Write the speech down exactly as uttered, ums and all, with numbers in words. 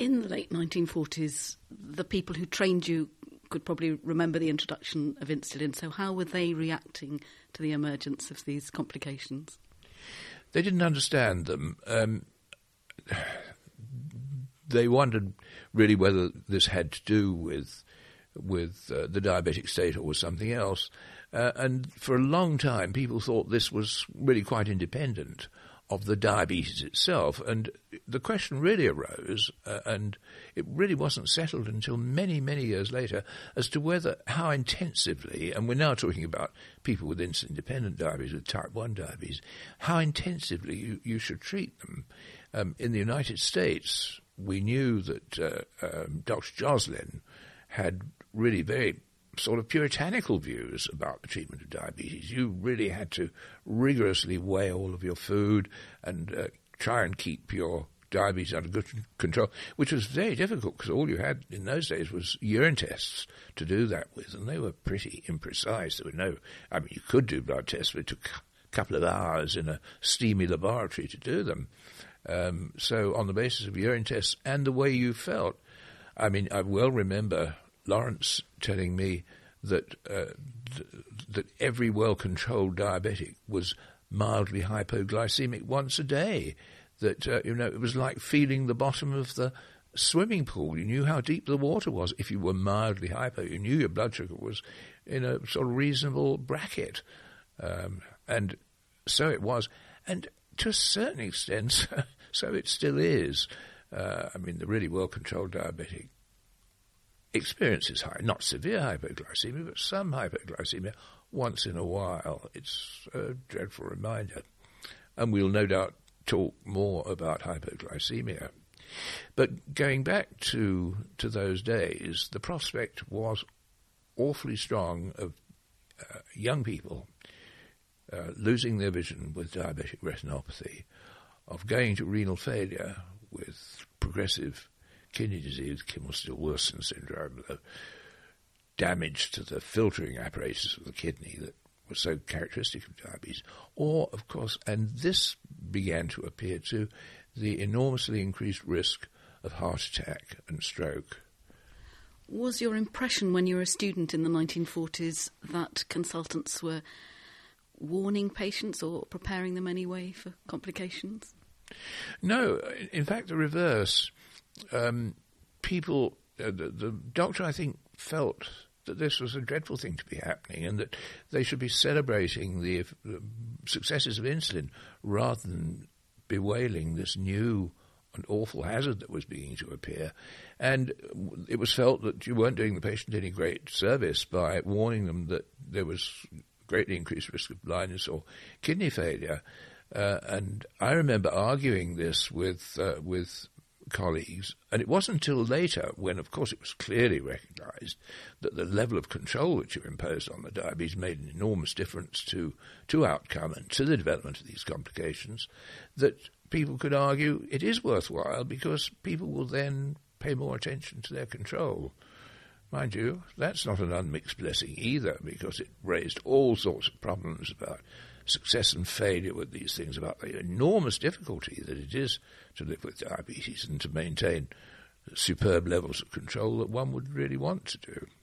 In the late nineteen forties, the people who trained you could probably remember the introduction of insulin, so how were they reacting to the emergence of these complications? They didn't understand them. Um, they wondered really whether this had to do with with uh, the diabetic state or was something else. Uh, and for a long time, people thought this was really quite independent of the diabetes itself. And the question really arose, uh, and it really wasn't settled until many, many years later, as to whether, how intensively, and we're now talking about people with insulin-dependent diabetes, with type one diabetes, how intensively you, you should treat them. Um, in the United States, we knew that uh, um, Doctor Joslin had really very sort of puritanical views about the treatment of diabetes. You really had to rigorously weigh all of your food and uh, try and keep your diabetes under good control, which was very difficult because all you had in those days was urine tests to do that with, and they were pretty imprecise. There were no, I mean, you could do blood tests, but it took a couple of hours in a steamy laboratory to do them. Um, so on the basis of urine tests and the way you felt, I mean, I well remember Lawrence telling me that uh, th- that every well-controlled diabetic was mildly hypoglycemic once a day. That uh, you know, it was like feeling the bottom of the swimming pool. You knew how deep the water was. If you were mildly hypo, you knew your blood sugar was in a sort of reasonable bracket, um, and so it was. And to a certain extent, so it still is. Uh, I mean, the really well-controlled diabetic experiences high, not severe hypoglycemia, but some hypoglycemia once in a while. It's a dreadful reminder. And we'll no doubt talk more about hypoglycemia. But going back to to those days, the prospect was awfully strong of uh, young people uh, losing their vision with diabetic retinopathy, of going to renal failure with progressive kidney disease, Kimmel-Still-Wilson syndrome, the damage to the filtering apparatus of the kidney that was so characteristic of diabetes. Or, of course, and this began to appear too, the enormously increased risk of heart attack and stroke. Was your impression when you were a student in the nineteen forties that consultants were warning patients or preparing them anyway for complications? No, in fact, the reverse. Um, people, uh, the, the doctor, I think, felt that this was a dreadful thing to be happening and that they should be celebrating the uh, successes of insulin rather than bewailing this new and awful hazard that was beginning to appear. And it was felt that you weren't doing the patient any great service by warning them that there was greatly increased risk of blindness or kidney failure. Uh, and I remember arguing this with uh, with colleagues, and it wasn't until later when, of course, it was clearly recognised that the level of control that you imposed on the diabetes made an enormous difference to, to outcome and to the development of these complications, that people could argue it is worthwhile because people will then pay more attention to their control. Mind you, that's not an unmixed blessing either, because it raised all sorts of problems about success and failure with these things, about the enormous difficulty that it is to live with diabetes and to maintain superb levels of control that one would really want to do.